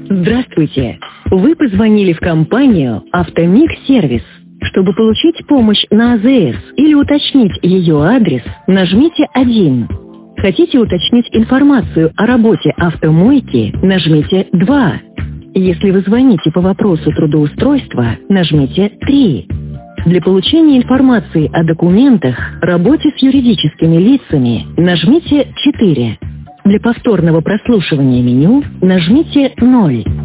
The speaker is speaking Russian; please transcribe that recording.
Здравствуйте! Вы позвонили в компанию «Автомиг Сервис». Чтобы получить помощь на АЗС или уточнить ее адрес, нажмите 1. Хотите уточнить информацию о работе автомойки, нажмите 2. Если вы звоните по вопросу трудоустройства, нажмите 3. Для получения информации о документах, работе с юридическими лицами, нажмите 4. Для повторного прослушивания меню нажмите 0.